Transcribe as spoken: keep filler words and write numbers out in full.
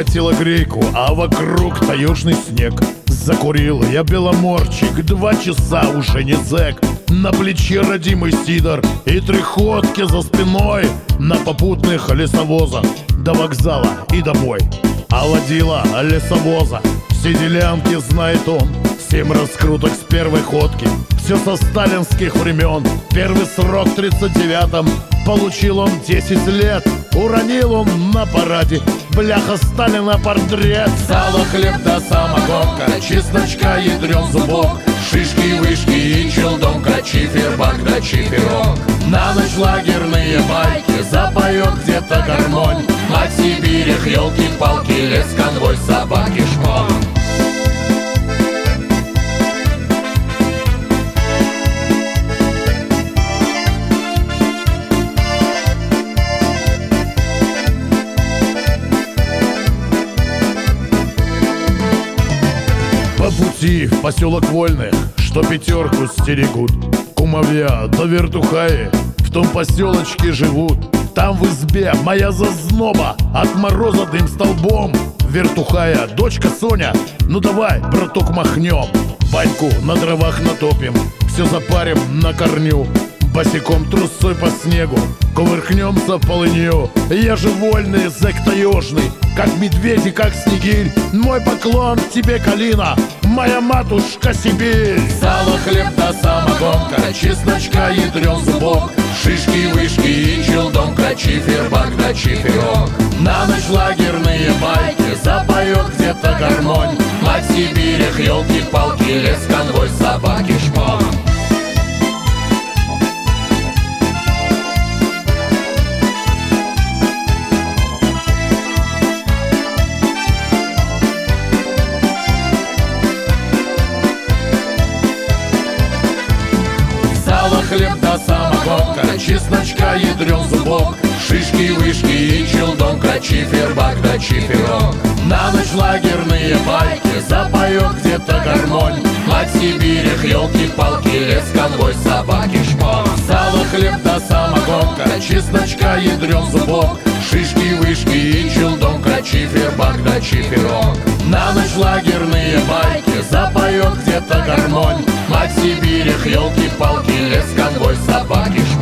я телогрейку, а вокруг таежный снег. Закурил я беломорчик, два часа уже не зэк. На плече родимый сидор и три ходки за спиной. На попутных лесовозах до вокзала и домой. А водила лесовоза все делянки знает он. Семь раскруток с первой ходки, все со сталинских времен. Первый срок в тридцать девятом, получил он десять лет. Уронил он на параде бляха Сталина портрет. Сало, хлеб да самогонка, чесночка, ядрен зубок, шишки, вышки и челдонка, чифербак да чиферок. На ночь лагерные байки, запоет где-то гармонь. Мать Сибирях, елки-палки, лес, конвой, собаки, шмон. По пути в поселок Вольных, что пятерку стерегут, кумовья да вертухаи в том поселочке живут. Там в избе моя зазноба от мороза дым столбом. Вертухая, дочка Соня, ну давай, браток, махнем. Баньку на дровах натопим, все запарим на корню. Босиком трусой по снегу кувыркнемся полынью. Я же вольный зэк таежный, как медведь и как снегирь. Мой поклон тебе, Калина, моя матушка Сибирь. Сало, хлеб да самогонка, чесночка, ядрен зубок, шишки, вышки и челдонка, чифербак да чиферок. На ночь лагерные байки, запоет где-то гармонь. Мать Сибирях, елки-палки, лес, конвой, собаки, шмон. Хлеб да самогонка, чесночка, ядрен зубок, шишки, вышки и челдонка, чифербак да чиферок. На ночь лагерные байки, запоет где-то гармонь. Мать Сибирях, елки-палки, лес, конвой, собаки, шмон. Сало, хлеб да самогонка, чесночка, ядрен зубок, шишки, вышки и челдонка, чифербак да чиферок. На ночь лагерные байки, запоет где-то гармонь. Мать Сибирях, елки-палки, лес, конвой, собаки,